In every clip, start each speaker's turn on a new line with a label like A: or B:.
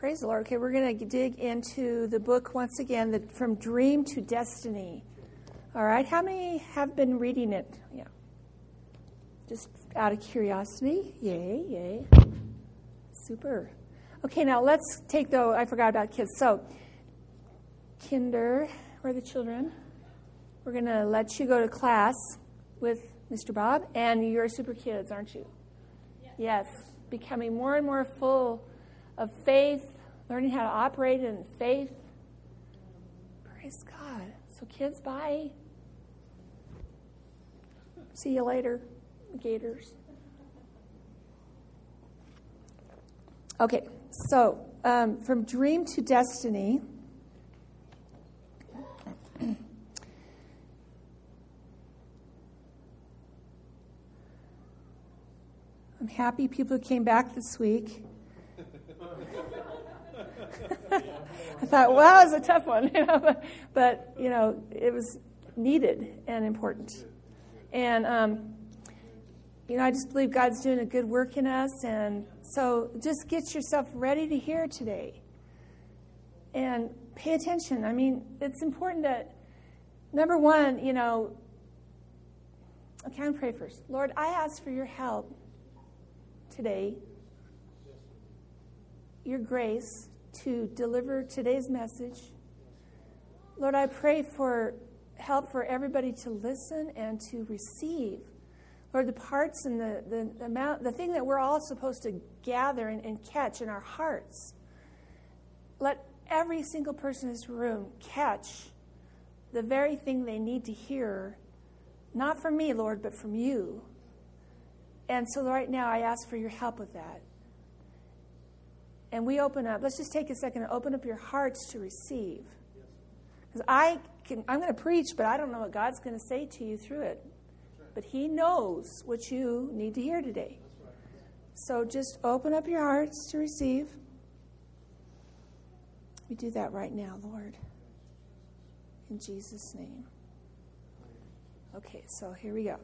A: Praise the Lord. Okay, we're going to dig into the book once again, From Dream to Destiny. All right, how many have been reading it? Yeah. Just out of curiosity. Yay, yay. Super. Okay, now let's take, I forgot about kids. So, Kinder, where are the children? We're going to let you go to class with Mr. Bob, and you're super kids, aren't you? Yes. Becoming more and more full of faith, learning how to operate in faith. Praise God. So kids, bye. See you later, Gators. Okay, so From Dream to Destiny. I'm happy people came back this week. I thought, wow, it's a tough one, but it was needed and important. And I just believe God's doing a good work in us, and so just get yourself ready to hear today. And pay attention. I mean, it's important that, number one, okay, I'm going to pray first. Lord, I ask for your help today, your grace to deliver today's message. Lord, I pray for help for everybody to listen and to receive. Lord, the parts and the thing that we're all supposed to gather and catch in our hearts. Let every single person in this room catch the very thing they need to hear, not from me, Lord, but from you. And so right now I ask for your help with that. And we open up. Let's just take a second and open up your hearts to receive. Because I'm going to preach, but I don't know what God's going to say to you through it. But he knows what you need to hear today. So just open up your hearts to receive. We do that right now, Lord. In Jesus' name. Okay, so here we go.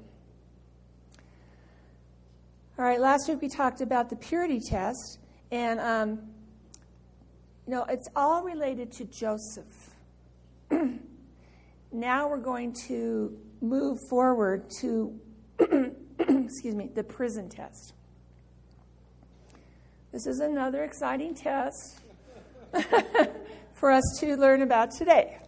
A: All right, last week we talked about the purity test. And, it's all related to Joseph. Now we're going to move forward to, the prison test. This is another exciting test for us to learn about today.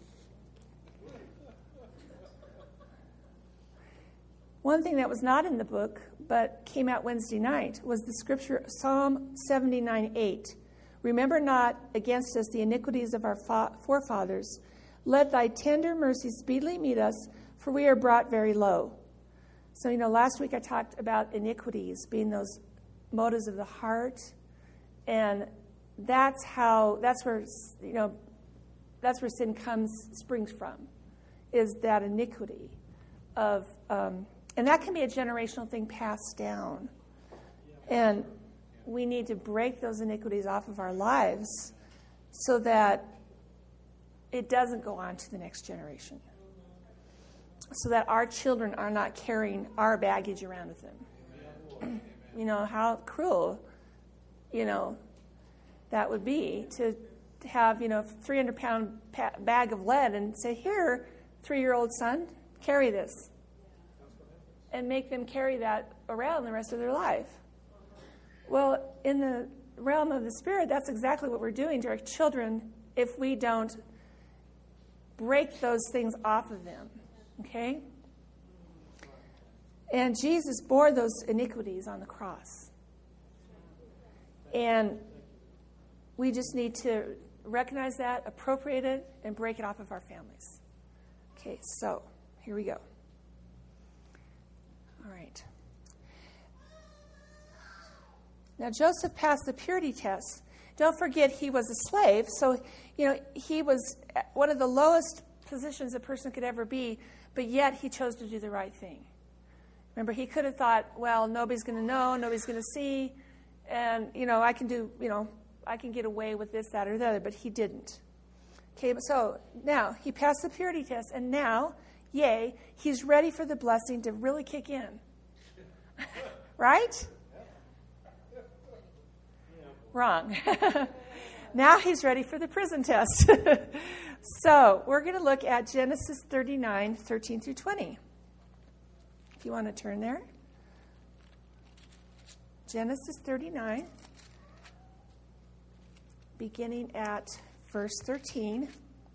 A: One thing that was not in the book but came out Wednesday night was the scripture Psalm 79:8. Remember not against us the iniquities of our forefathers. Let thy tender mercy speedily meet us, for we are brought very low. So, last week I talked about iniquities being those motives of the heart, and that's where sin springs from, is that iniquity of. And that can be a generational thing passed down. And we need to break those iniquities off of our lives so that it doesn't go on to the next generation. So that our children are not carrying our baggage around with them. How cruel, that would be to have, 300-pound bag of lead and say, here, 3-year-old son, carry this. And make them carry that around the rest of their life. Well, in the realm of the Spirit, that's exactly what we're doing to our children if we don't break those things off of them. Okay? And Jesus bore those iniquities on the cross. And we just need to recognize that, appropriate it, and break it off of our families. Okay, so here we go. All right. Now, Joseph passed the purity test. Don't forget he was a slave, so, he was one of the lowest positions a person could ever be, but yet he chose to do the right thing. Remember, he could have thought, well, nobody's going to know, nobody's going to see, and, I can get away with this, that, or the other, but he didn't. Okay, so now he passed the purity test, and now, yay, he's ready for the blessing to really kick in. Right? Wrong. Now he's ready for the prison test. So we're going to look at Genesis 39, 13 through 20. If you want to turn there. Genesis 39, beginning at verse 13.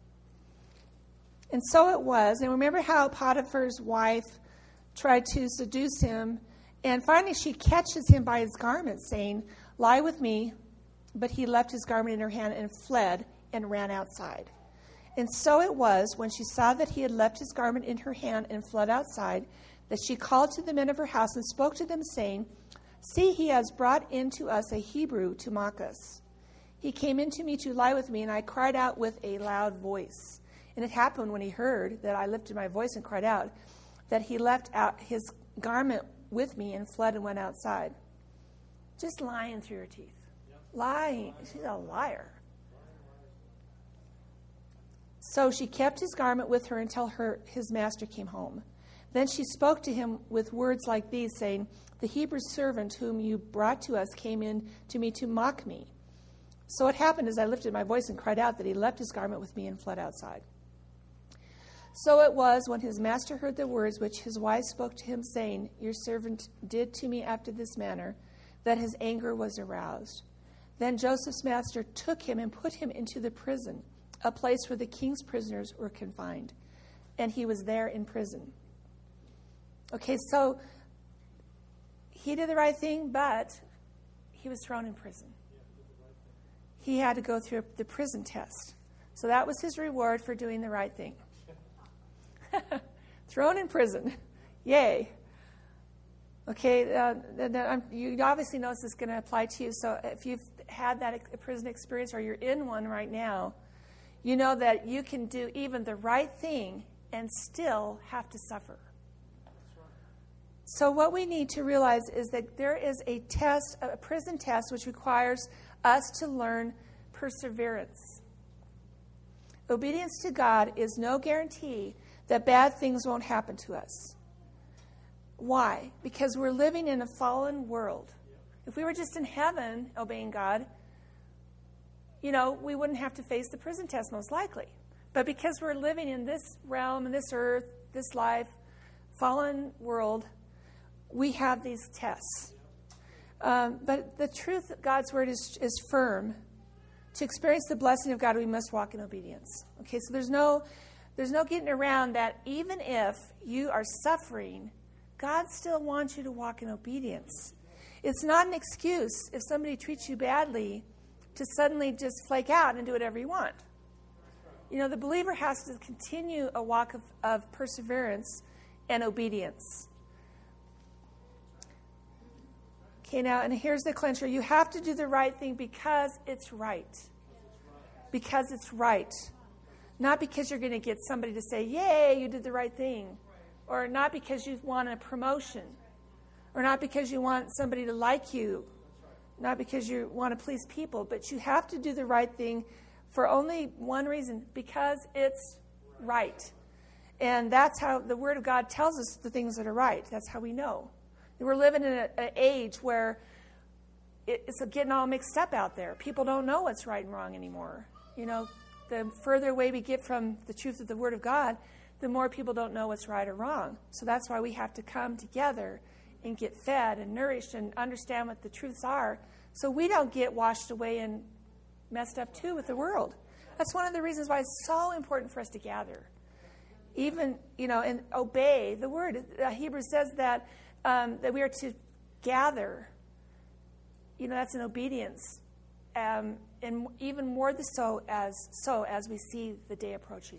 A: And so it was, and remember how Potiphar's wife tried to seduce him, and finally she catches him by his garment, saying, "Lie with me." But he left his garment in her hand and fled and ran outside. And so it was, when she saw that he had left his garment in her hand and fled outside, that she called to the men of her house and spoke to them, saying, "See, he has brought in to us a Hebrew to mock us. He came in to me to lie with me, and I cried out with a loud voice." And it happened when he heard that I lifted my voice and cried out, that he left out his garment with me and fled and went outside. Just lying through her teeth. Lying. She's a liar. So she kept his garment with her until his master came home. Then she spoke to him with words like these, saying, "The Hebrew servant whom you brought to us came in to me to mock me. So it happened as I lifted my voice and cried out that he left his garment with me and fled outside." So it was, when his master heard the words which his wife spoke to him, saying, "Your servant did to me after this manner," that his anger was aroused. Then Joseph's master took him and put him into the prison, a place where the king's prisoners were confined. And he was there in prison. Okay, so he did the right thing, but he was thrown in prison. He had to go through the prison test. So that was his reward for doing the right thing. Thrown in prison. Yay. Okay, you obviously know this is going to apply to you. So if you've had that prison experience or you're in one right now, you know that you can do even the right thing and still have to suffer. So what we need to realize is that there is a test, a prison test, which requires us to learn perseverance. Obedience to God is no guarantee that bad things won't happen to us. Why? Because we're living in a fallen world. If we were just in heaven obeying God, we wouldn't have to face the prison test most likely. But because we're living in this realm, in this earth, this life, fallen world, we have these tests. But the truth of God's word is firm. To experience the blessing of God, we must walk in obedience. Okay, so there's no getting around that. Even if you are suffering, God still wants you to walk in obedience. It's not an excuse if somebody treats you badly to suddenly just flake out and do whatever you want. The believer has to continue a walk of perseverance and obedience. Okay, now, and here's the clincher. You have to do the right thing because it's right. Because it's right. Not because you're going to get somebody to say, "Yay, you did the right thing." Or not because you want a promotion. Or not because you want somebody to like you. Not because you want to please people. But you have to do the right thing for only one reason. Because it's right. And that's how the Word of God tells us the things that are right. That's how we know. We're living in an age where it's getting all mixed up out there. People don't know what's right and wrong anymore. The further away we get from the truth of the Word of God, the more people don't know what's right or wrong. So that's why we have to come together and get fed and nourished and understand what the truths are, so we don't get washed away and messed up too with the world. That's one of the reasons why it's so important for us to gather. Even, and obey the Word. Hebrews says that we are to gather. That's an obedience. And even more so as we see the day approaching.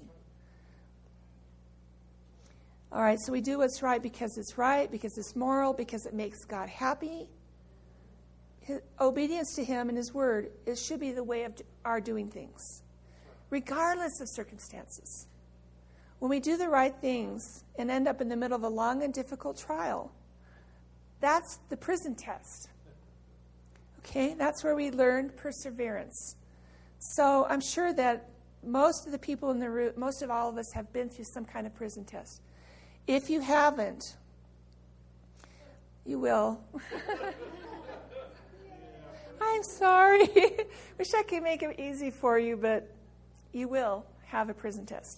A: All right, so we do what's right, because it's moral, because it makes God happy. Obedience to Him and His Word, it should be the way of our doing things, regardless of circumstances. When we do the right things and end up in the middle of a long and difficult trial, that's the prison test. Okay, that's where we learn perseverance. So I'm sure that most of the people in the room, most of all of us have been through some kind of prison test. If you haven't, you will. I'm sorry. Wish I could make it easy for you, but you will have a prison test.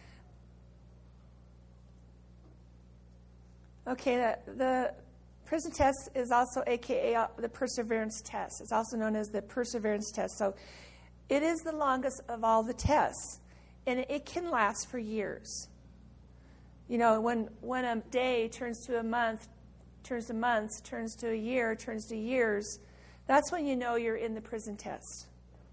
A: Okay, the prison test is also AKA the perseverance test. It's also known as the perseverance test. So it is the longest of all the tests, and it can last for years. You know, when a day turns to a month, turns to months, turns to a year, turns to years, that's when you know you're in the prison test.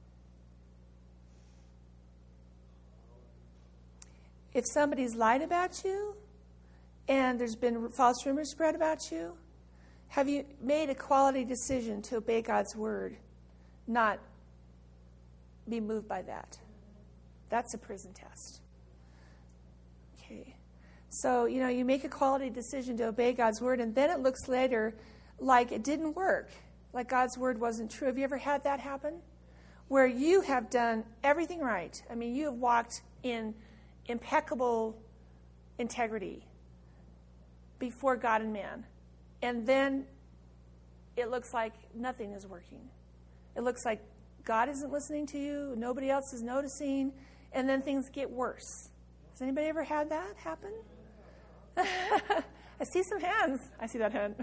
A: If somebody's lied about you and there's been false rumors spread about you, have you made a quality decision to obey God's word, not be moved by that? That's a prison test. Okay. So, you know, you make a quality decision to obey God's word, and then it looks later like it didn't work, like God's word wasn't true. Have you ever had that happen? Where you have done everything right. I mean, you have walked in impeccable integrity before God and man. And then it looks like nothing is working. It looks like God isn't listening to you, nobody else is noticing, and then things get worse. Has anybody ever had that happen? I see some hands. I see that hand.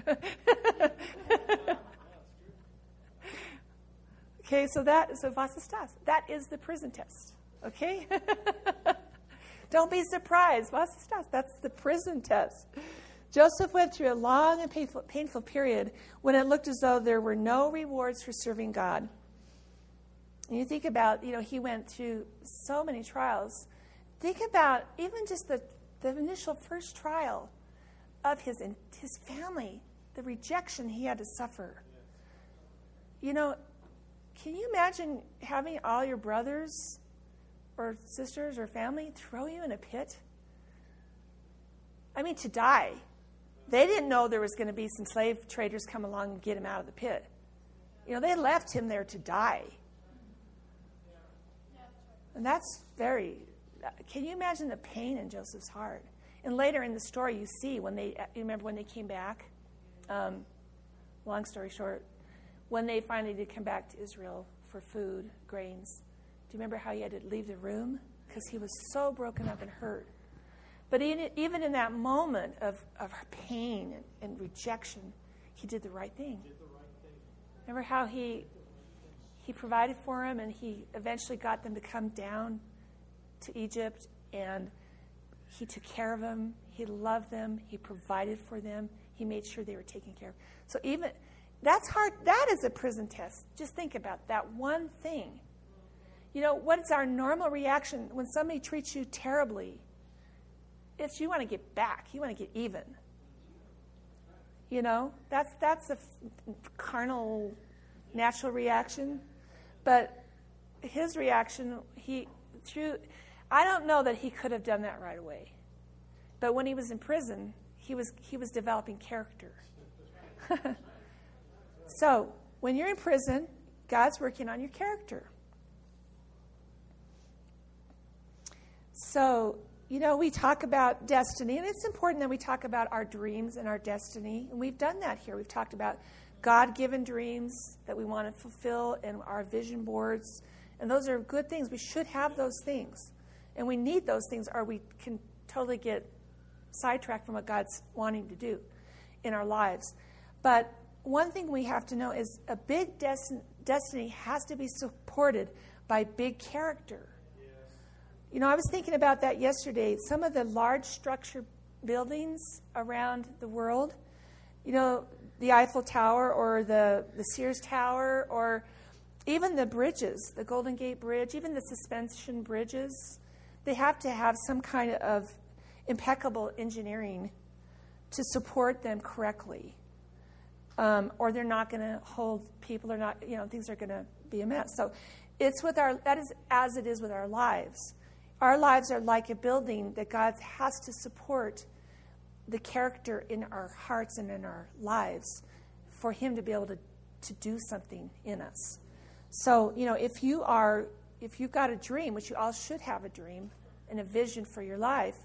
A: Okay, so was ist das? That is the prison test. Okay? Don't be surprised. Was ist das? That's the prison test. Joseph went through a long and painful period when it looked as though there were no rewards for serving God. And you think about, you know, he went through so many trials. Think about even just the initial first trial of his family, the rejection he had to suffer. You know, can you imagine having all your brothers or sisters or family throw you in a pit? I mean, to die. They didn't know there was going to be some slave traders come along and get him out of the pit. You know, they left him there to die. And that's can you imagine the pain in Joseph's heart? And later in the story, you see you remember when they came back? Long story short, when they finally did come back to Israel for food, grains, do you remember how he had to leave the room? Because he was so broken up and hurt. But even in that moment of pain and rejection, he did the right thing. Remember how he provided for him, and he eventually got them to come down to Egypt, and he took care of them. He loved them. He provided for them. He made sure they were taken care of. So even that's hard. That is a prison test. Just think about that one thing. You know, what is our normal reaction when somebody treats you terribly? It's you want to get back. You want to get even. You know, that's a carnal, natural reaction. But his reaction, I don't know that he could have done that right away. But when he was in prison, he was developing character. So when you're in prison, God's working on your character. So, you know, we talk about destiny, and it's important that we talk about our dreams and our destiny. And we've done that here. We've talked about God-given dreams that we want to fulfill and our vision boards. And those are good things. We should have those things. And we need those things, or we can totally get sidetracked from what God's wanting to do in our lives. But one thing we have to know is a big destiny has to be supported by big character. Yes. You know, I was thinking about that yesterday. Some of the large structure buildings around the world, you know, the Eiffel Tower or the Sears Tower, or even the bridges, the Golden Gate Bridge, even the suspension bridges, they have to have some kind of impeccable engineering to support them correctly. Or they're not going to hold people, or not, you know, things are going to be a mess. So it's that is as it is with our lives. Our lives are like a building that God has to support the character in our hearts and in our lives for him to be able to do something in us. So, you know, if you've got a dream, which you all should have a dream and a vision for your life,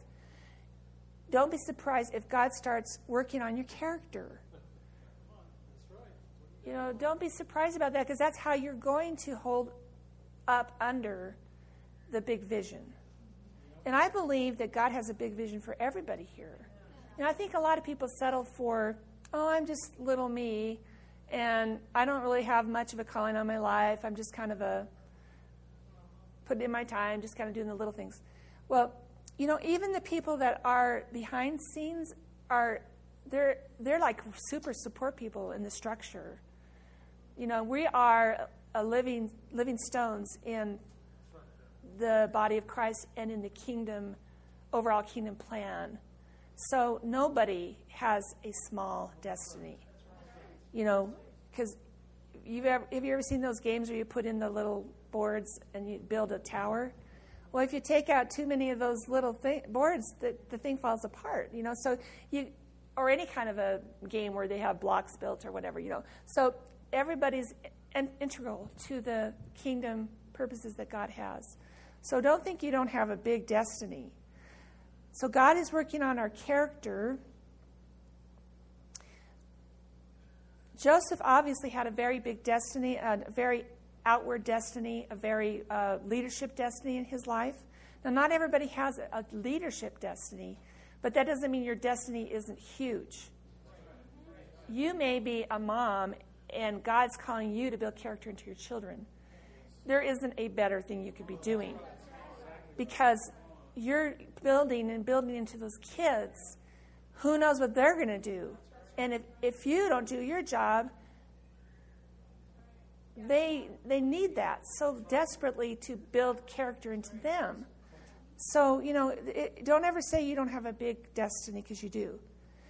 A: don't be surprised if God starts working on your character. Don't be surprised about that, because that's how you're going to hold up under the big vision. And I believe that God has a big vision for everybody here. I think a lot of people settle for, I'm just little me, and I don't really have much of a calling on my life. I'm just kind of putting in my time, just kind of doing the little things. Well, even the people that are behind scenes they're like super support people in the structure. We are a living stones in the body of Christ and in the overall kingdom plan. So nobody has a small destiny. Because have you ever seen those games where you put in the little boards and you build a tower? Well, if you take out too many of those little boards, the thing falls apart. Or any kind of a game where they have blocks built or whatever. So everybody's integral to the kingdom purposes that God has. So don't think you don't have a big destiny. So God is working on our character. Joseph obviously had a very big destiny, a very outward destiny, a very leadership destiny in his life. Now, not everybody has a leadership destiny, but that doesn't mean your destiny isn't huge. You may be a mom, and God's calling you to build character into your children. There isn't a better thing you could be doing, because you're building into those kids. Who knows what they're going to do? And if you don't do your job, they need that so desperately to build character into them. So, don't ever say you don't have a big destiny, because you do.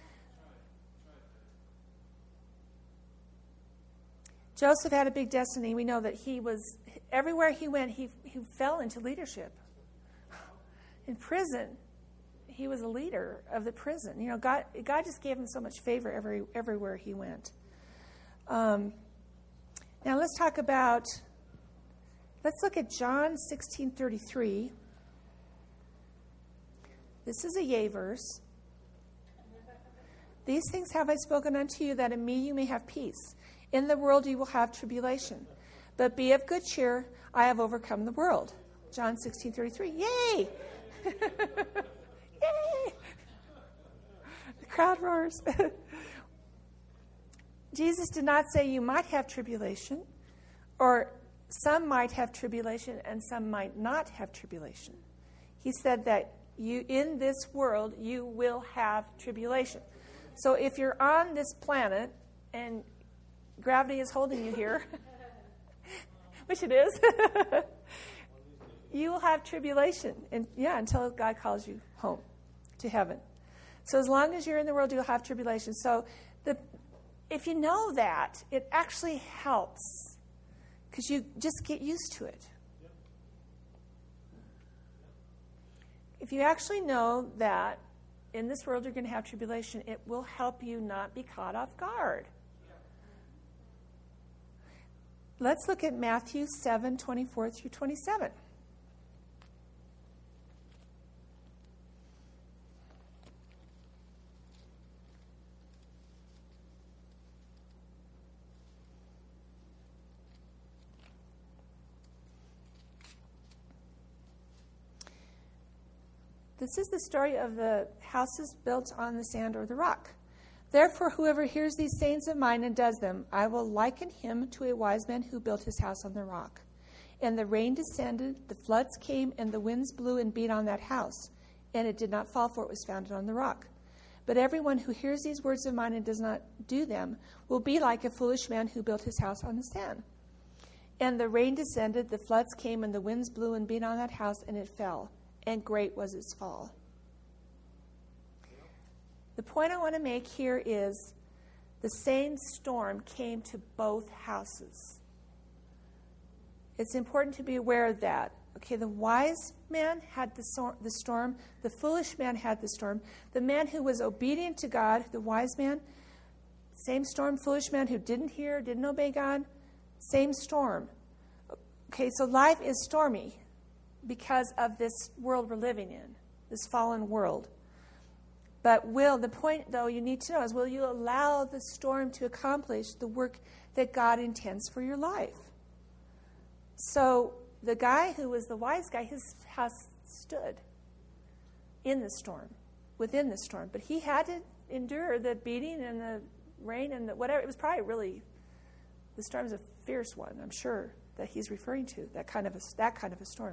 A: Joseph had a big destiny. We know that everywhere he went, he fell into leadership. In prison, he was a leader of the prison. God just gave him so much favor everywhere he went. Now let's look at John 16:33. This is a yea verse. These things have I spoken unto you, that in me you may have peace. In the world you will have tribulation. But be of good cheer, I have overcome the world. John 16:33. Yay! Yay! The crowd roars. Jesus did not say you might have tribulation, or some might have tribulation and some might not have tribulation. He said that in this world you will have tribulation. So if you're on this planet and gravity is holding you here, which it is, you will have tribulation, until God calls you home to heaven. So as long as you're in the world, you'll have tribulation. So if you know that, it actually helps, because you just get used to it. If you actually know that in this world you're going to have tribulation, it will help you not be caught off guard. Let's look at Matthew 7:24 through 27. This is the story of the houses built on the sand or the rock. Therefore, whoever hears these sayings of mine and does them, I will liken him to a wise man who built his house on the rock. And the rain descended, the floods came, and the winds blew and beat on that house. And it did not fall, for it was founded on the rock. But everyone who hears these words of mine and does not do them will be like a foolish man who built his house on the sand. And the rain descended, the floods came, and the winds blew and beat on that house, and it fell. And great was its fall. The point I want to make here is the same storm came to both houses. It's important to be aware of that. Okay, the wise man had the storm. The foolish man had the storm. The man who was obedient to God, the wise man, same storm. Foolish man who didn't hear, didn't obey God, same storm. Okay, so life is stormy because of this world we're living in, this fallen world. But the point, though, you need to know is, will you allow the storm to accomplish the work that God intends for your life? So the guy who was the wise guy, his house stood in the storm, within the storm. But he had to endure the beating and the rain and the whatever. It was probably really, the storm's a fierce one, I'm sure, that he's referring to, that kind of a storm.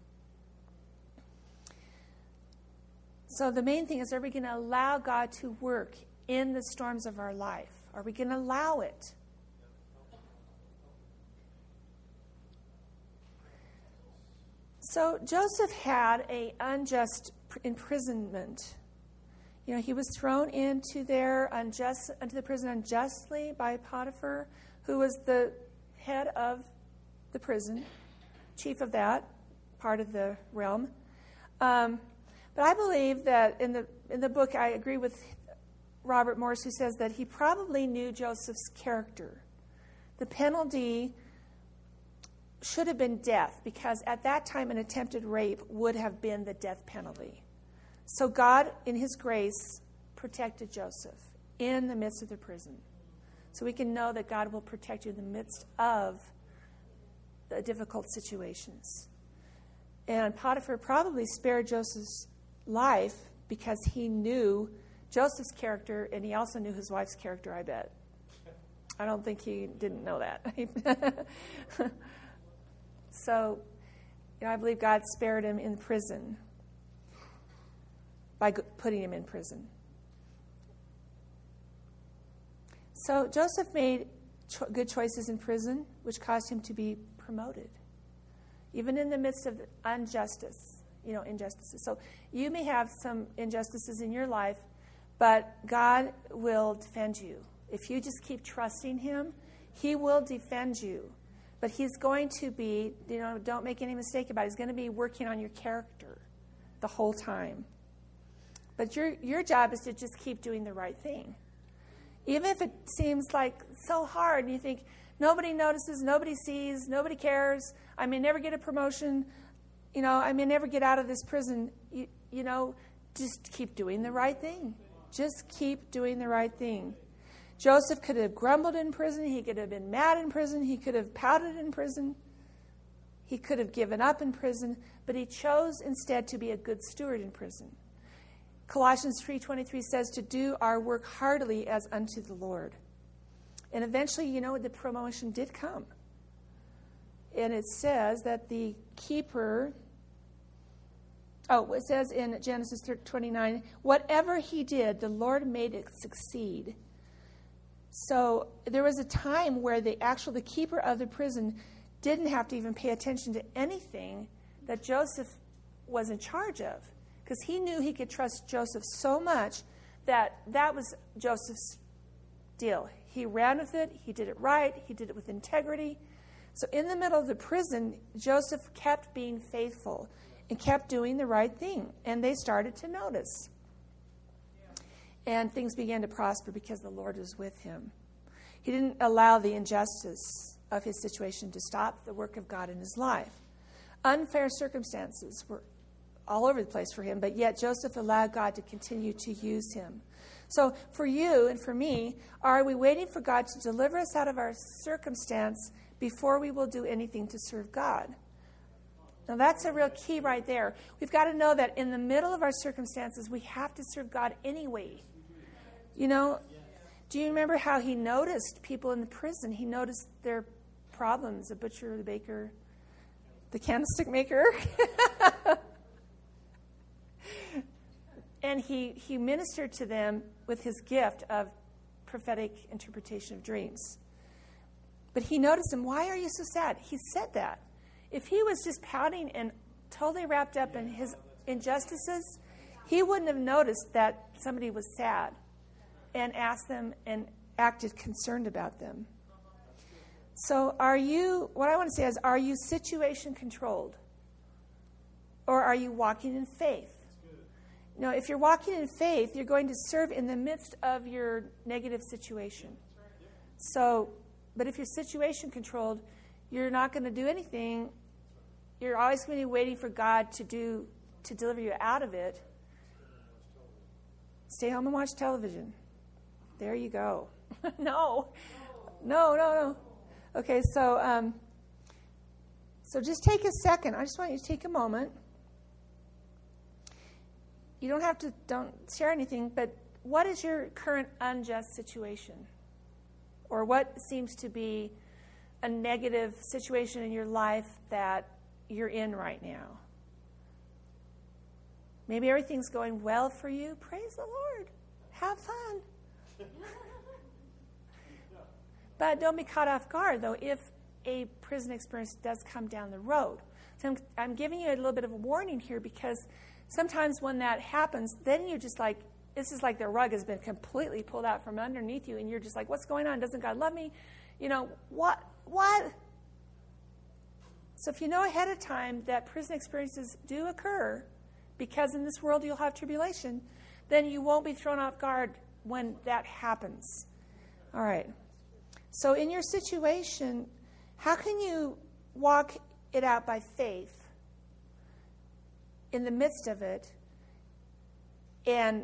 A: So the main thing is, are we going to allow God to work in the storms of our life? Are we going to allow it? So Joseph had an unjust imprisonment. You know, he was thrown into the prison unjustly by Potiphar, who was the head of the prison, chief of that part of the realm. But I believe that in the book, I agree with Robert Morris, who says that he probably knew Joseph's character. The penalty should have been death, because at that time an attempted rape would have been the death penalty. So God, in his grace, protected Joseph in the midst of the prison. So we can know that God will protect you in the midst of the difficult situations. And Potiphar probably spared Joseph's life because he knew Joseph's character, and he also knew his wife's character, I bet. I don't think he didn't know that. So, I believe God spared him in prison by putting him in prison. So Joseph made good choices in prison, which caused him to be promoted, even in the midst of injustices. So you may have some injustices in your life, but God will defend you. If you just keep trusting him, he will defend you. But he's going to be, don't make any mistake about it, he's going to be working on your character the whole time. But your job is to just keep doing the right thing. Even if it seems like so hard and you think, nobody notices, nobody sees, nobody cares, I may never get a promotion, I may never get out of this prison, just keep doing the right thing. Just keep doing the right thing. Joseph could have grumbled in prison. He could have been mad in prison. He could have pouted in prison. He could have given up in prison. But he chose instead to be a good steward in prison. Colossians 3:23 says to do our work heartily as unto the Lord. And eventually, the promotion did come. And it says that the keeper... it says in Genesis 29, whatever he did, the Lord made it succeed. So there was a time where the keeper of the prison didn't have to even pay attention to anything that Joseph was in charge of, because he knew he could trust Joseph so much that was Joseph's deal. He ran with it. He did it right. He did it with integrity. So in the middle of the prison, Joseph kept being faithful and kept doing the right thing, and they started to notice. And things began to prosper because the Lord was with him. He didn't allow the injustice of his situation to stop the work of God in his life. Unfair circumstances were all over the place for him, but yet Joseph allowed God to continue to use him. So for you and for me, are we waiting for God to deliver us out of our circumstance before we will do anything to serve God? Now that's a real key right there. We've got to know that in the middle of our circumstances, we have to serve God anyway. Do you remember how he noticed people in the prison? He noticed their problems, the butcher, the baker, the candlestick maker. And he ministered to them with his gift of prophetic interpretation of dreams. But he noticed them. Why are you so sad? He said that. If he was just pouting and totally wrapped up in his injustices, he wouldn't have noticed that somebody was sad and asked them and acted concerned about them. So what I want to say is, are you situation controlled? Or are you walking in faith? If you're walking in faith, you're going to serve in the midst of your negative situation. But if you're situation controlled, you're not going to do anything. You're always going to be waiting for God to deliver you out of it. Stay home and watch television. There you go. No. Okay, so just take a second. I just want you to take a moment. You don't share anything, but what is your current unjust situation? Or what seems to be a negative situation in your life that you're in right now? Maybe everything's going well for you. Praise the Lord. Have fun. But don't be caught off guard, though, if a prison experience does come down the road. So I'm giving you a little bit of a warning here, because sometimes when that happens, then you're just like, it's just like the rug has been completely pulled out from underneath you, and you're just like, what's going on? Doesn't God love me? What? So if you know ahead of time that prison experiences do occur, because in this world you'll have tribulation, then you won't be thrown off guard when that happens. All right. So in your situation, how can you walk it out by faith in the midst of it and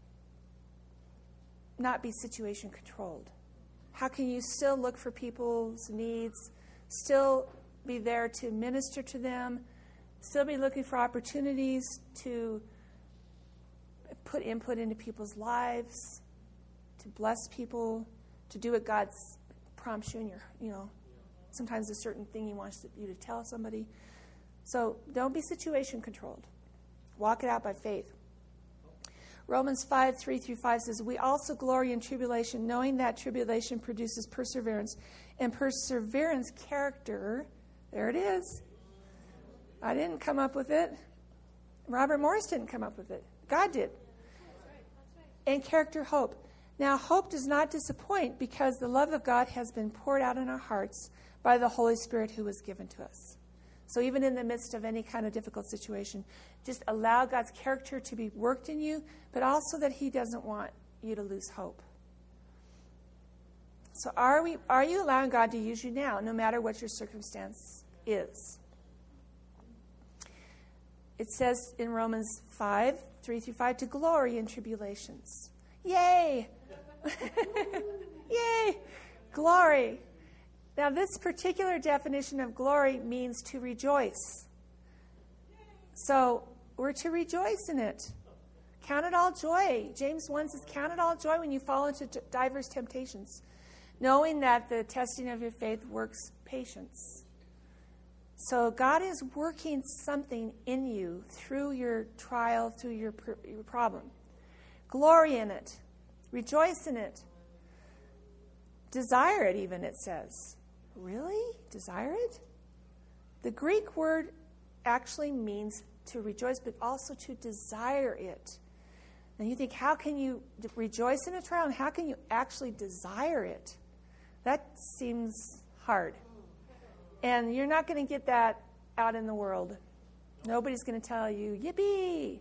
A: not be situation controlled? How can you still look for people's needs, still be there to minister to them, still be looking for opportunities to put input into people's lives, to bless people, to do what God's prompts you in your, sometimes a certain thing He wants you to tell somebody. So don't be situation controlled. Walk it out by faith. Romans 5:3-5 says, we also glory in tribulation, knowing that tribulation produces perseverance, and perseverance, character. There it is. I didn't come up with it. Robert Morris didn't come up with it. God did. And character, hope. Now, hope does not disappoint, because the love of God has been poured out in our hearts by the Holy Spirit who was given to us. So even in the midst of any kind of difficult situation, just allow God's character to be worked in you, but also that He doesn't want you to lose hope. So are you allowing God to use you now, no matter what your circumstance is? It says in Romans 5:3-5, to glory in tribulations. Yay! Yay! Glory. Now, this particular definition of glory means to rejoice. So, we're to rejoice in it. Count it all joy. James 1 says, count it all joy when you fall into diverse temptations, knowing that the testing of your faith works patience. So, God is working something in you through your trial, through your problem. Glory in it. Rejoice in it. Desire it, even, it says. Really? Desire it? The Greek word actually means to rejoice, but also to desire it. And you think, how can you rejoice in a trial, and how can you actually desire it? That seems hard. And you're not going to get that out in the world. Nobody's going to tell you, yippee!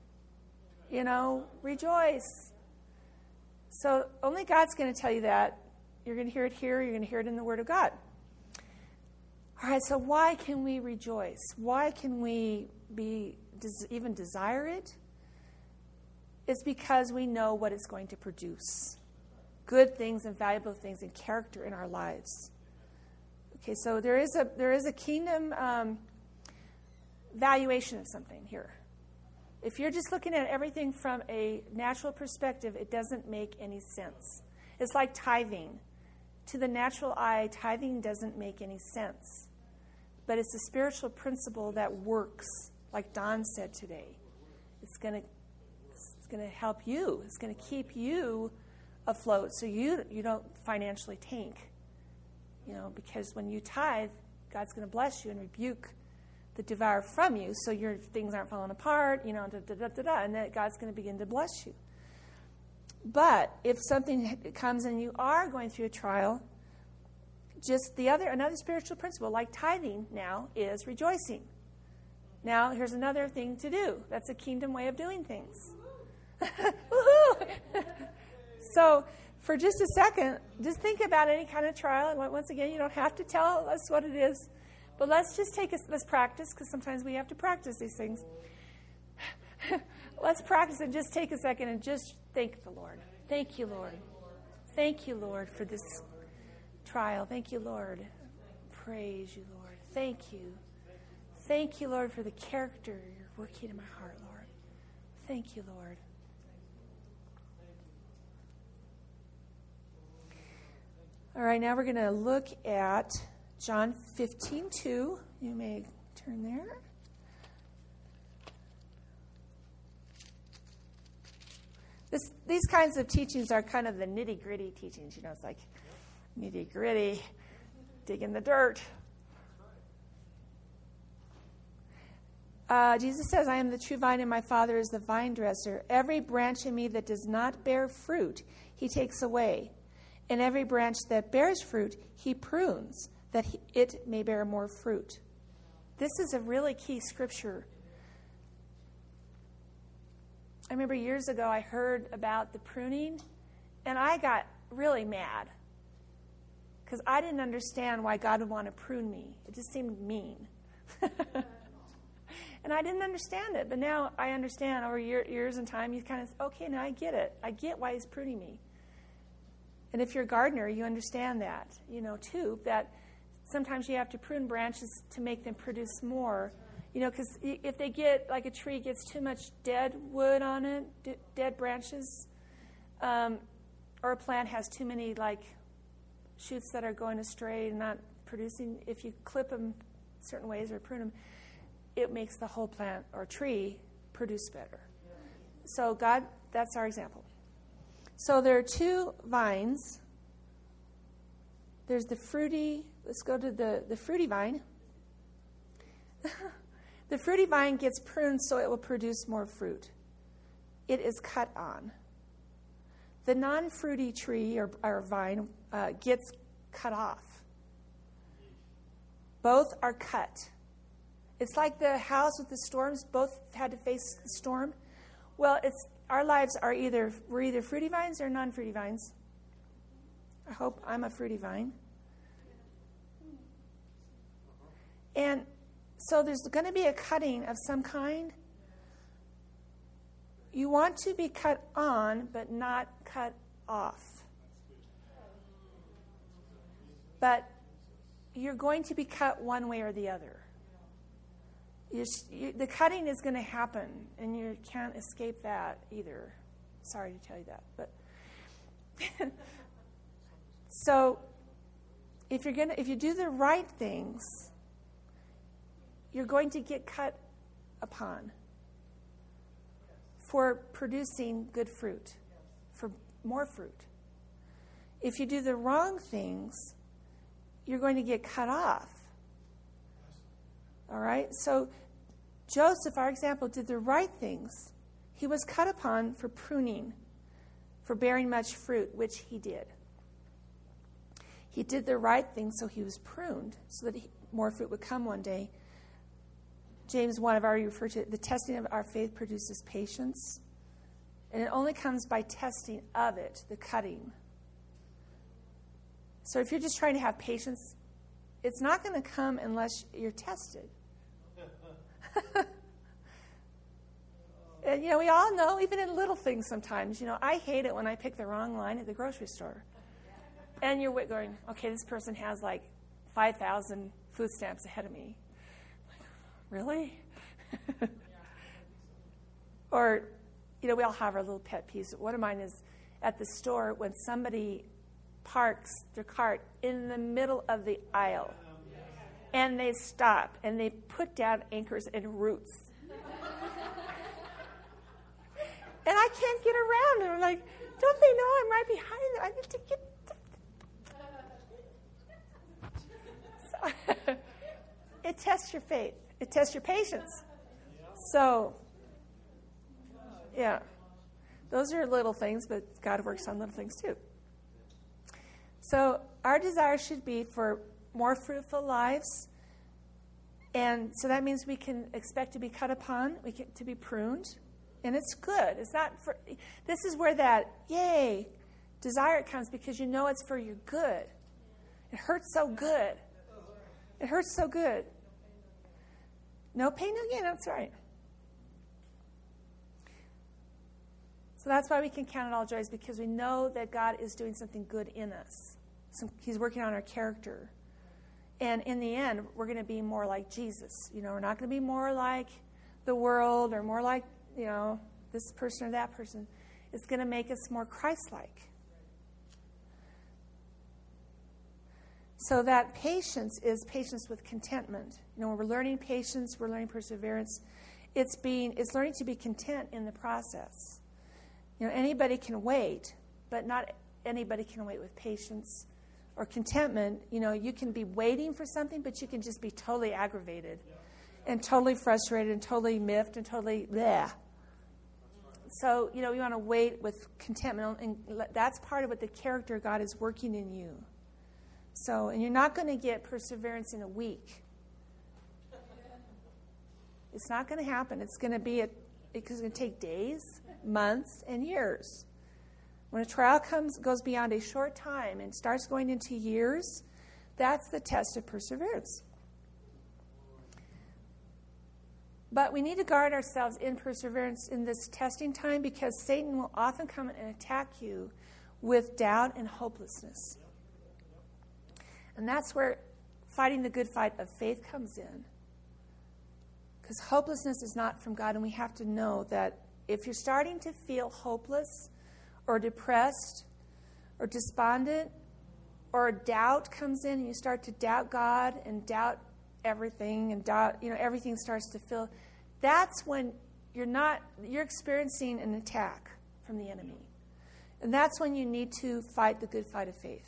A: Rejoice. So only God's going to tell you that. You're going to hear it here. You're going to hear it in the Word of God. All right, so why can we rejoice? Why can we even desire it? It's because we know what it's going to produce. Good things and valuable things and character in our lives. Okay, so there is a kingdom valuation of something here. If you're just looking at everything from a natural perspective, it doesn't make any sense. It's like tithing. To the natural eye, tithing doesn't make any sense. But it's a spiritual principle that works, like Don said today. It's going to help you. It's going to keep you afloat so you don't financially tank. Because when you tithe, God's going to bless you and rebuke the devourer from you, so your things aren't falling apart, and then God's going to begin to bless you. But if something comes and you are going through a trial, just another spiritual principle, like tithing now, is rejoicing. Now, here's another thing to do. That's a kingdom way of doing things. Woohoo! So, for just a second, just think about any kind of trial. And once again, you don't have to tell us what it is. But let's just let's practice, because sometimes we have to practice these things. Let's practice and just take a second and just thank the Lord. Thank you, Lord. Thank you, Lord, for this trial. Thank you, Lord. Praise you, Lord. Thank you. Thank you, Lord, for the character you're working in my heart, Lord. Thank you, Lord. All right, now we're going to look at John 15:2. You may turn there. These kinds of teachings are kind of the nitty-gritty teachings. It's like nitty-gritty, dig in the dirt. Jesus says, I am the true vine and my Father is the vine dresser. Every branch in me that does not bear fruit, he takes away. And every branch that bears fruit, he prunes, that it may bear more fruit. This is a really key scripture. I remember years ago I heard about the pruning, and I got really mad because I didn't understand why God would want to prune me. It just seemed mean. And I didn't understand it, but now I understand over years and time. You kind of, okay, now I get it. I get why he's pruning me. And if you're a gardener, you understand that, too, that sometimes you have to prune branches to make them produce more. Because if they get, like a tree gets too much dead wood on it, dead branches, or a plant has too many, shoots that are going astray and not producing, if you clip them certain ways or prune them, it makes the whole plant or tree produce better. So God, that's our example. So there are two vines. There's the fruity, let's go to the fruity vine. The fruity vine gets pruned so it will produce more fruit. It is cut on. The non-fruity tree or vine gets cut off. Both are cut. It's like the house with the storms. Both had to face the storm. Well, our lives are we're either fruity vines or non-fruity vines. I hope I'm a fruity vine. And so there's going to be a cutting of some kind. You want to be cut on, but not cut off. But you're going to be cut one way or the other. The cutting is going to happen, and you can't escape that either. Sorry to tell you that, but so if you do the right things, you're going to get cut upon for producing good fruit, for more fruit. If you do the wrong things, you're going to get cut off. All right? So Joseph, our example, did the right things. He was cut upon for pruning, for bearing much fruit, which he did. He did the right thing, so he was pruned, so that more fruit would come one day. James 1, I've already referred to it. The testing of our faith produces patience. And it only comes by testing of it, the cutting. So if you're just trying to have patience, it's not going to come unless you're tested. And, we all know, even in little things sometimes, I hate it when I pick the wrong line at the grocery store. And you're going, okay, this person has 5,000 food stamps ahead of me. Really? Or, we all have our little pet peeves. One of mine is at the store when somebody parks their cart in the middle of the aisle and they stop and they put down anchors and roots. And I can't get around. And I'm like, don't they know I'm right behind them? I need to get... So, it tests your faith. It tests your patience. So, yeah. Those are little things, but God works on little things too. So our desire should be for more fruitful lives. And so that means we can expect to be cut upon, to be pruned. And it's good. It's not for... This is where that, yay, desire comes, because it's for your good. It hurts so good. It hurts so good. No pain, no gain. That's right. So that's why we can count it all joys, because we know that God is doing something good in us. He's working on our character. And in the end, we're going to be more like Jesus. We're not going to be more like the world or more like, this person or that person. It's going to make us more Christ-like. So that patience is patience with contentment. When we're learning patience, we're learning perseverance. It's learning to be content in the process. Anybody can wait, but not anybody can wait with patience or contentment. You can be waiting for something, but you can just be totally aggravated and totally frustrated and totally miffed and totally bleh. So, you want to wait with contentment, and that's part of what the character of God is working in you. So, and you're not going to get perseverance in a week. It's not going to happen. It's going to take days, months, and years. When a trial goes beyond a short time and starts going into years, that's the test of perseverance. But we need to guard ourselves in perseverance in this testing time, because Satan will often come and attack you with doubt and hopelessness. And that's where fighting the good fight of faith comes in. Because hopelessness is not from God, and we have to know that if you're starting to feel hopeless or depressed or despondent, or doubt comes in and you start to doubt God and doubt everything, and doubt, everything starts to feel, that's when you're experiencing an attack from the enemy. And that's when you need to fight the good fight of faith.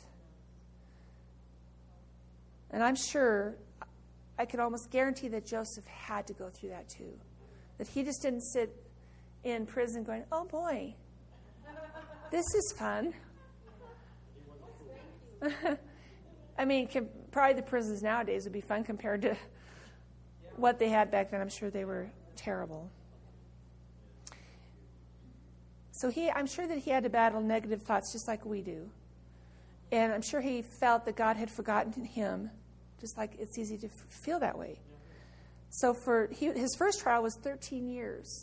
A: And I'm sure, I could almost guarantee that Joseph had to go through that too. That he just didn't sit in prison going, oh boy, this is fun. I mean, probably the prisons nowadays would be fun compared to what they had back then. I'm sure they were terrible. So I'm sure that he had to battle negative thoughts just like we do. And I'm sure he felt that God had forgotten him, just like it's easy to feel that way. So his first trial was 13 years.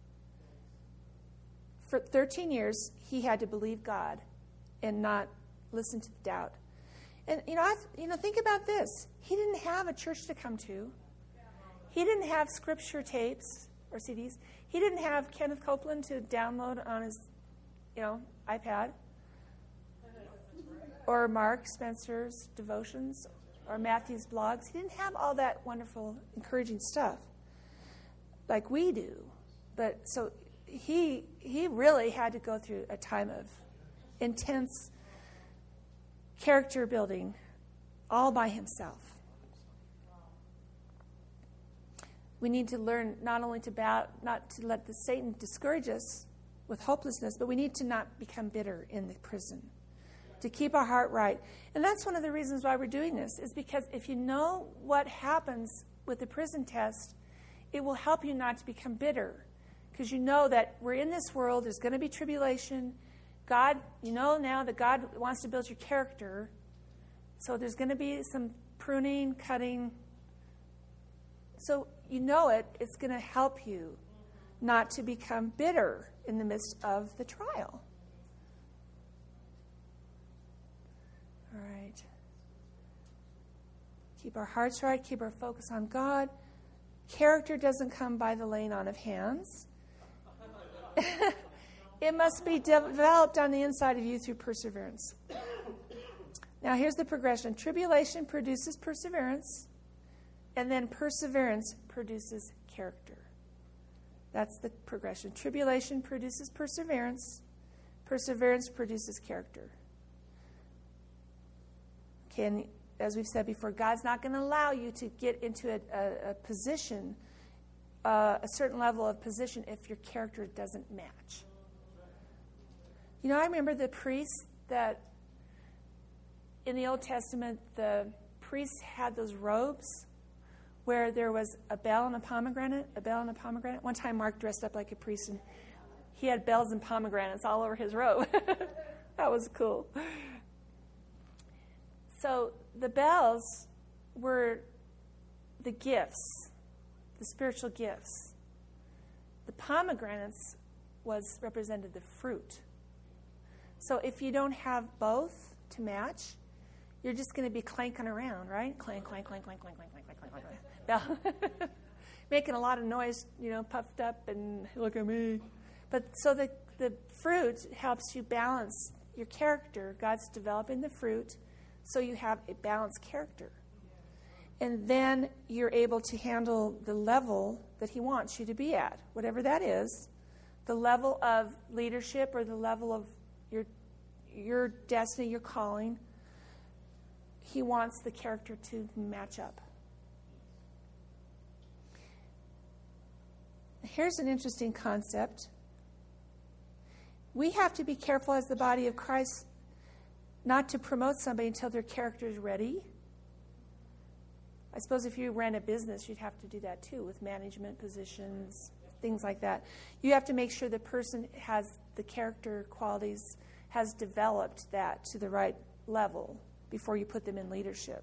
A: For 13 years, he had to believe God and not listen to the doubt. And, think about this. He didn't have a church to come to. He didn't have scripture tapes or CDs. He didn't have Kenneth Copeland to download on his, iPad. Or Mark Spencer's devotions or Matthew's blogs. He didn't have all that wonderful, encouraging stuff like we do. But so he really had to go through a time of intense character building all by himself. We need to learn not only not to let the Satan discourage us with hopelessness, but we need to not become bitter in the prison, to keep our heart right. And that's one of the reasons why we're doing this, is because if you know what happens with the prison test, it will help you not to become bitter, because you know that we're in this world, there's going to be tribulation. God, now that God wants to build your character, so there's going to be some pruning, cutting. So it's going to help you not to become bitter in the midst of the trial. All right. Keep our hearts right. Keep our focus on God. Character doesn't come by the laying on of hands. It must be developed on the inside of you through perseverance. Now, here's the progression. Tribulation produces perseverance, and then perseverance produces character. That's the progression. Tribulation produces perseverance. Perseverance produces character. Okay, and as we've said before, God's not going to allow you to get into a position, a certain level of position, if your character doesn't match. I remember the priests that in the Old Testament, the priests had those robes where there was a bell and a pomegranate, One time Mark dressed up like a priest, and he had bells and pomegranates all over his robe. That was cool. So the bells were the gifts, the spiritual gifts. The pomegranates represented the fruit. So if you don't have both to match, you're just going to be clanking around, right? Clank, clank, clank, clank, clank, clank, clank, clank, clank, clank. Making a lot of noise, puffed up and look at me. But so the fruit helps you balance your character. God's developing the fruit so you have a balanced character. And then you're able to handle the level that he wants you to be at, whatever that is, the level of leadership or the level of your destiny, your calling. He wants the character to match up. Here's an interesting concept. We have to be careful as the body of Christ not to promote somebody until their character is ready. I suppose if you ran a business, you'd have to do that too with management positions, things like that. You have to make sure the person has the character qualities, has developed that to the right level before you put them in leadership.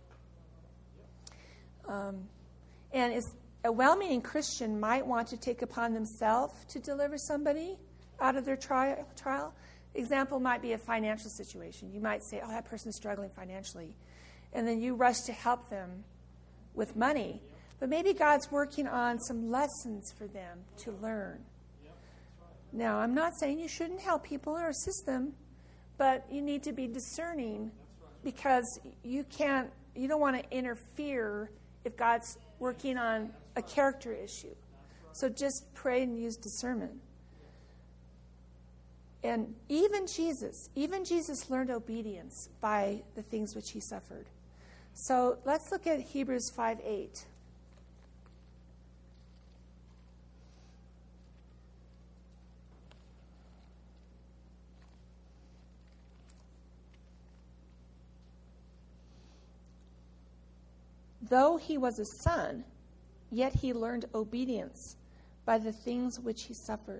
A: And a well-meaning Christian might want to take upon themselves to deliver somebody out of their trial. Example might be a financial situation. You might say, that person's struggling financially. And then you rush to help them with money. But maybe God's working on some lessons for them to learn. Now, I'm not saying you shouldn't help people or assist them, but you need to be discerning because you don't want to interfere if God's working on a character issue. So just pray and use discernment. And even Jesus learned obedience by the things which he suffered. So let's look at Hebrews 5:8. Though he was a son, yet he learned obedience by the things which he suffered.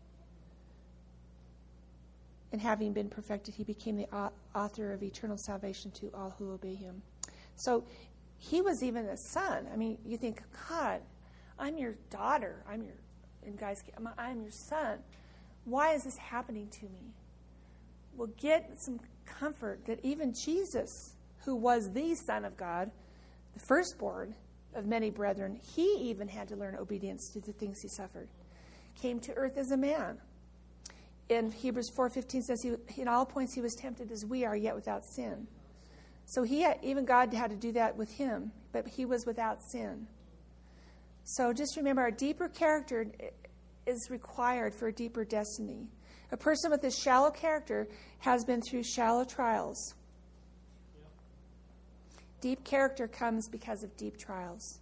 A: And having been perfected, he became the author of eternal salvation to all who obey him. So he was even a son. I mean, you think, God, I'm your daughter. I'm your son. Why is this happening to me? Well, get some comfort that even Jesus, who was the Son of God, the firstborn of many brethren, he even had to learn obedience to the things he suffered. Came to earth as a man. In Hebrews 4:15 says, in all points he was tempted as we are, yet without sin. So even God had to do that with him, but he was without sin. So just remember, our deeper character is required for a deeper destiny. A person with a shallow character has been through shallow trials. Deep character comes because of deep trials.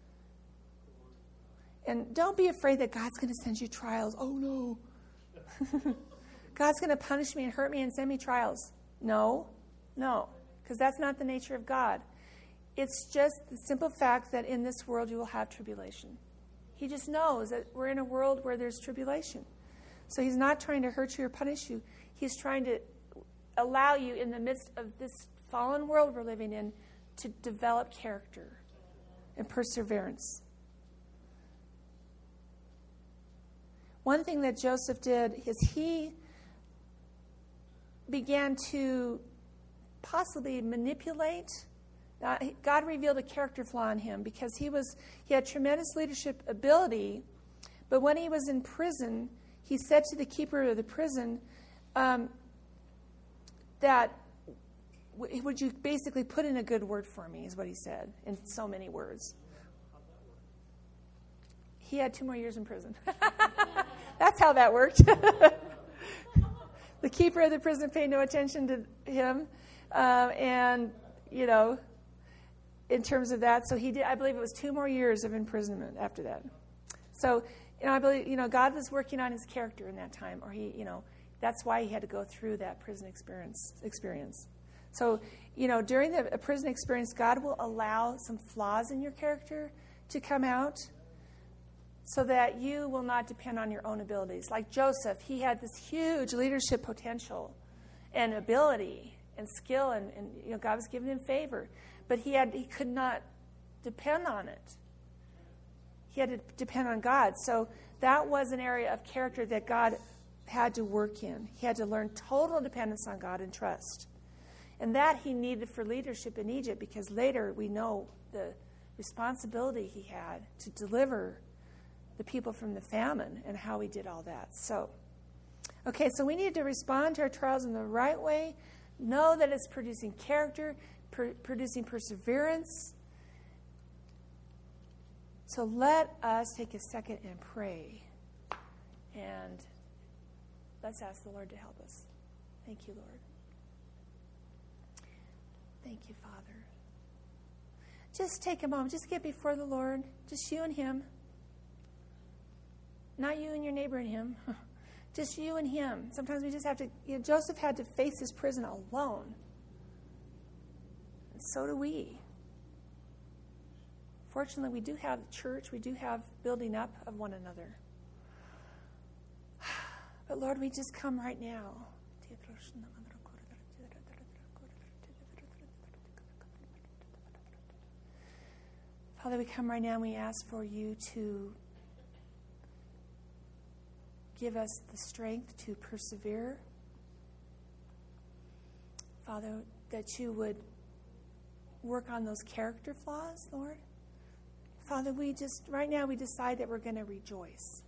A: And don't be afraid that God's going to send you trials. Oh, no. God's going to punish me and hurt me and send me trials. No, because that's not the nature of God. It's just the simple fact that in this world you will have tribulation. He just knows that we're in a world where there's tribulation. So he's not trying to hurt you or punish you. He's trying to allow you in the midst of this fallen world we're living in to develop character and perseverance. One thing that Joseph did is he began to possibly manipulate. God revealed a character flaw in him because he had tremendous leadership ability, but when he was in prison, he said to the keeper of the prison that, would you basically put in a good word for me, is what he said, in so many words. He had 2 more years in prison. That's how that worked. The keeper of the prison paid no attention to him. In terms of that, so he did. I believe it was 2 more years of imprisonment after that. So, I believe, God was working on his character in that time, or that's why he had to go through that prison experience. So, during the prison experience, God will allow some flaws in your character to come out so that you will not depend on your own abilities. Like Joseph, he had this huge leadership potential and ability and skill, and God was giving him favor. But he could not depend on it. He had to depend on God. So that was an area of character that God had to work in. He had to learn total dependence on God and trust. And that he needed for leadership in Egypt, because later we know the responsibility he had to deliver the people from the famine and how he did all that. So we need to respond to our trials in the right way, know that it's producing character, producing perseverance. So let us take a second and pray. And let's ask the Lord to help us. Thank you, Lord. Thank you, Father. Just take a moment. Just get before the Lord. Just you and him. Not you and your neighbor and him. Just you and him. Sometimes we just have to, Joseph had to face his prison alone. And so do we. Fortunately, we do have church. We do have building up of one another. But Lord, we just come right now. Father, we come right now and we ask for you to give us the strength to persevere. Father, that you would work on those character flaws, Lord. Father, right now we decide that we're going to rejoice.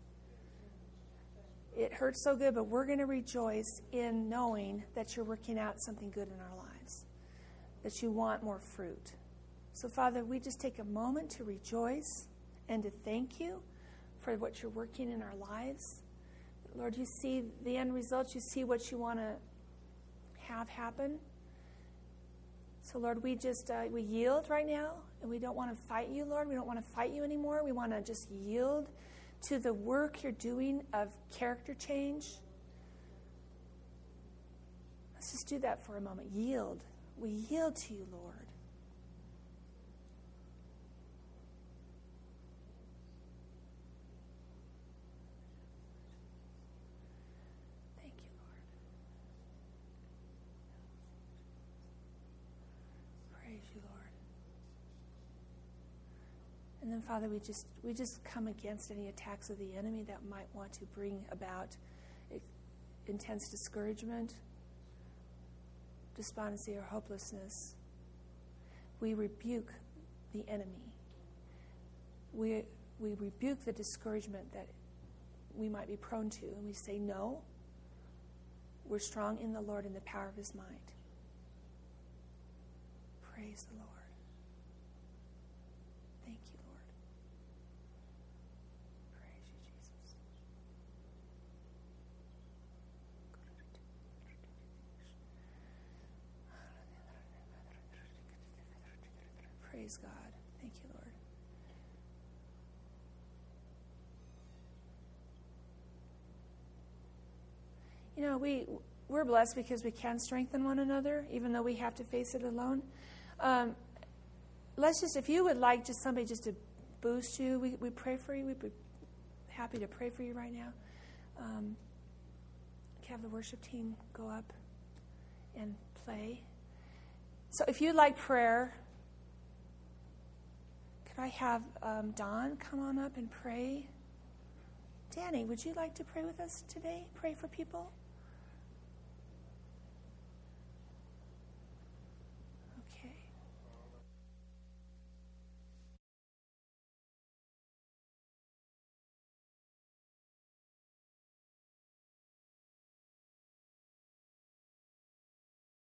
A: It hurts so good, but we're going to rejoice in knowing that you're working out something good in our lives, that you want more fruit. So, Father, we just take a moment to rejoice and to thank you for what you're working in our lives. Lord, you see the end results. You see what you want to have happen. So, Lord, we yield right now, and we don't want to fight you, Lord. We don't want to fight you anymore. We want to just yield to the work you're doing of character change. Let's just do that for a moment. Yield. We yield to you, Lord. Thank you, Lord. Praise you, Lord. And then, Father, we just come against any attacks of the enemy that might want to bring about intense discouragement, despondency, or hopelessness. We rebuke the enemy. We rebuke the discouragement that we might be prone to, and we say, no, we're strong in the Lord in the power of his might. Praise the Lord. Praise God. Thank you, Lord. We're blessed because we can strengthen one another, even though we have to face it alone. If you would like just somebody just to boost you, we pray for you. We'd be happy to pray for you right now. Have the worship team go up and play. So if you'd like prayer, I have Don come on up and pray. Danny, would you like to pray with us today? Pray for people?